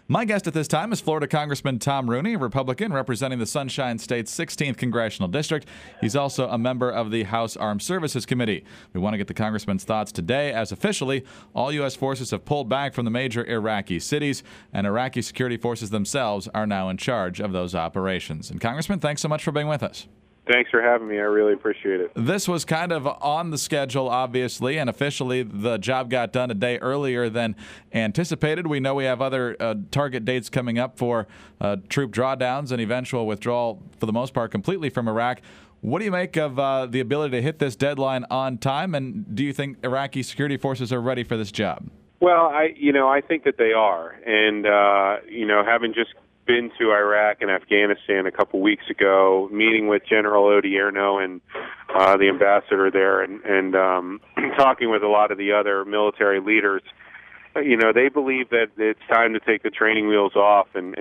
My guest at this time is Florida Congressman Tom Rooney, a Republican representing the Sunshine State's 16th Congressional District. He's also a member of the House Armed Services Committee. We want to get the Congressman's thoughts today, as officially all U.S. forces have pulled back from the major Iraqi cities, and Iraqi security forces themselves are now in charge of those operations. And Congressman, thanks so much for being with us. Thanks for having me. I really appreciate it. This was kind of on the schedule, obviously, and officially the job got done a day earlier than anticipated. We know we have other target dates coming up for troop drawdowns and eventual withdrawal, for the most part, completely from Iraq. What do you make of the ability to hit this deadline on time, and do you think Iraqi security forces are ready for this job? Well, I think that they are, and having just been to Iraq and Afghanistan a couple weeks ago, meeting with General Odierno and the ambassador there, and talking with a lot of the other military leaders, they believe that it's time to take the training wheels off and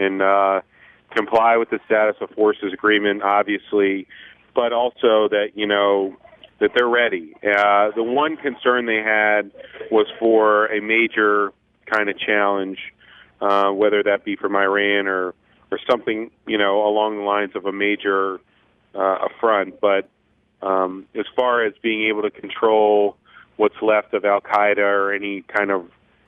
comply with the status of forces agreement, obviously, but also that that they're ready. The one concern they had was for a major kind of challenge, whether that be from Iran or something, along the lines of a major affront. But as far as being able to control what's left of Al-Qaeda or any kind of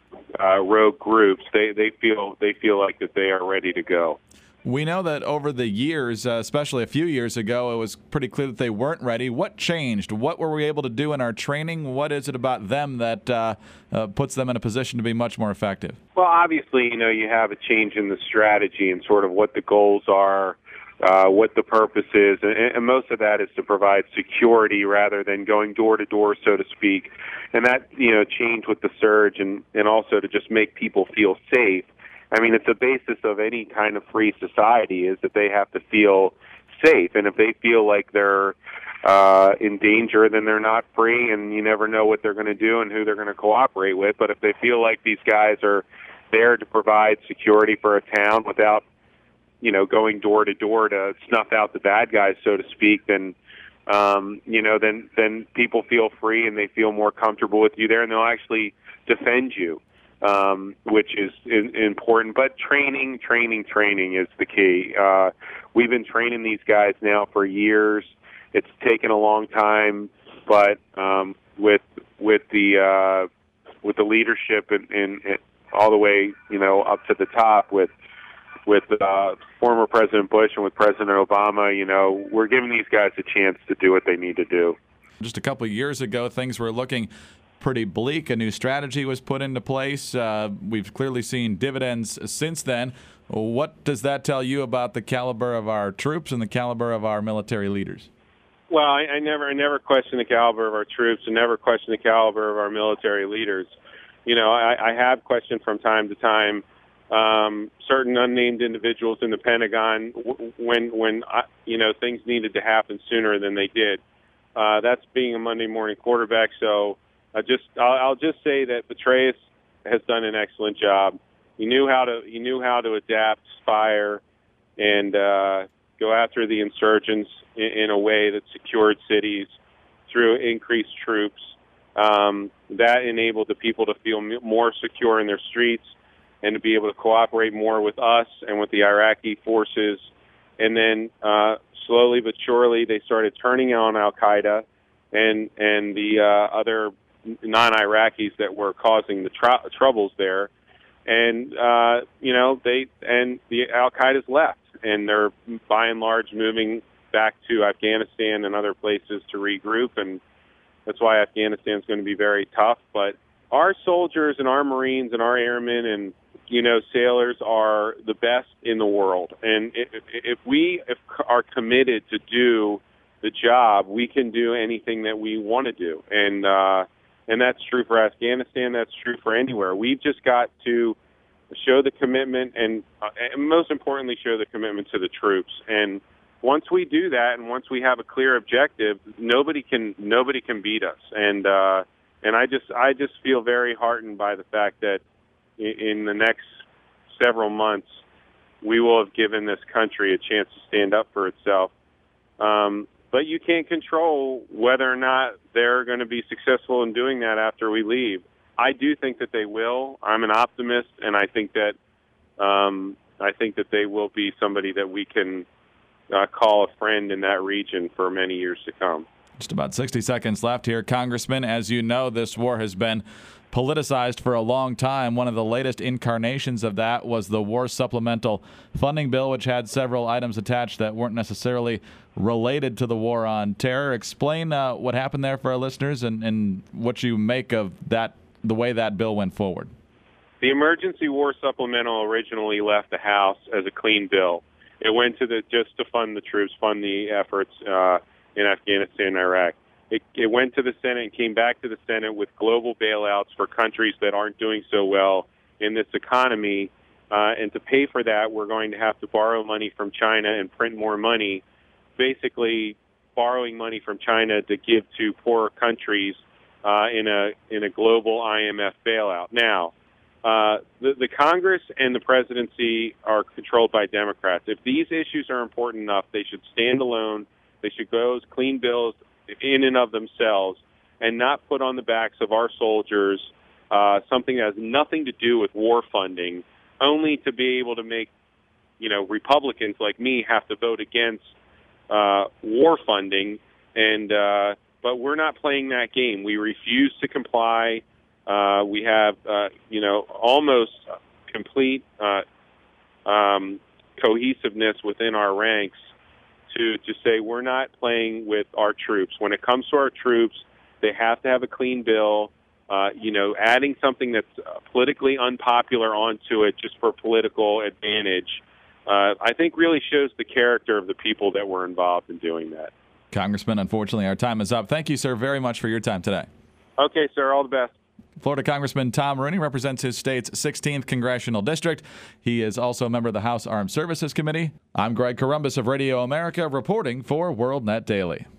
rogue groups, they feel like that they are ready to go. We know that over the years, especially a few years ago, it was pretty clear that they weren't ready. What changed? What were we able to do in our training? What is it about them that puts them in a position to be much more effective? Well, obviously, you have a change in the strategy and sort of what the goals are, what the purpose is, and most of that is to provide security rather than going door to door, so to speak. And that, changed with the surge and also to just make people feel safe. I mean, it's the basis of any kind of free society is that they have to feel safe. And if they feel like they're in danger, then they're not free, and you never know what they're going to do and who they're going to cooperate with. But if they feel like these guys are there to provide security for a town without, going door to door to snuff out the bad guys, so to speak, then then people feel free and they feel more comfortable with you there, and they'll actually defend you. Which is important. But training is the key. We've been training these guys now for years. It's taken a long time, but with the leadership and all the way up to the top with former President Bush and with President Obama, we're giving these guys a chance to do what they need to do. Just a couple of years ago, things were looking pretty bleak. A new strategy was put into place. We've clearly seen dividends since then. What does that tell you about the caliber of our troops and the caliber of our military leaders? Well, I never question the caliber of our troops and never question the caliber of our military leaders. I have questioned from time to time certain unnamed individuals in the Pentagon when things needed to happen sooner than they did. That's being a Monday morning quarterback, so I'll just say that Petraeus has done an excellent job. He knew how to adapt, fire, and go after the insurgents in a way that secured cities through increased troops. That enabled the people to feel more secure in their streets and to be able to cooperate more with us and with the Iraqi forces. And then slowly but surely, they started turning on Al-Qaeda and the other non-Iraqis that were causing the troubles there, and the Al-Qaeda's left, and they're by and large moving back to Afghanistan and other places to regroup, and that's why Afghanistan's going to be very tough. But our soldiers and our Marines and our airmen and sailors are the best in the world, and if we are committed to do the job, we can do anything that we want to do, and that's true for Afghanistan. That's true for anywhere. We've just got to show the commitment and most importantly, show the commitment to the troops. And once we do that, and once we have a clear objective, nobody can beat us. And I just feel very heartened by the fact that in the next several months, we will have given this country a chance to stand up for itself. But you can't control whether or not they're going to be successful in doing that after we leave. I do think that they will. I'm an optimist, and I think that I think that they will be somebody that we can call a friend in that region for many years to come. Just about 60 seconds left here. Congressman, as you know, this war has been politicized for a long time. One of the latest incarnations of that was the War Supplemental Funding Bill, which had several items attached that weren't necessarily related to the war on terror. Explain what happened there for our listeners and what you make of that, the way that bill went forward. The Emergency War Supplemental originally left the House as a clean bill. It went to just to fund the troops, fund the efforts in Afghanistan and Iraq. It went to the Senate and came back to the Senate with global bailouts for countries that aren't doing so well in this economy. And to pay for that, we're going to have to borrow money from China and print more money, basically borrowing money from China to give to poorer countries in a global IMF bailout. Now, the Congress and the presidency are controlled by Democrats. If these issues are important enough, they should stand alone. They should go as clean bills in and of themselves and not put on the backs of our soldiers something that has nothing to do with war funding, only to be able to make, Republicans like me have to vote against war funding. But we're not playing that game. We refuse to comply. We have, almost complete cohesiveness within our ranks to say we're not playing with our troops. When it comes to our troops, they have to have a clean bill. Adding something that's politically unpopular onto it just for political advantage, I think really shows the character of the people that were involved in doing that. Congressman, unfortunately, our time is up. Thank you, sir, very much for your time today. Okay, sir. All the best. Florida Congressman Tom Rooney represents his state's 16th Congressional District. He is also a member of the House Armed Services Committee. I'm Greg Corombos of Radio America, reporting for WorldNet Daily.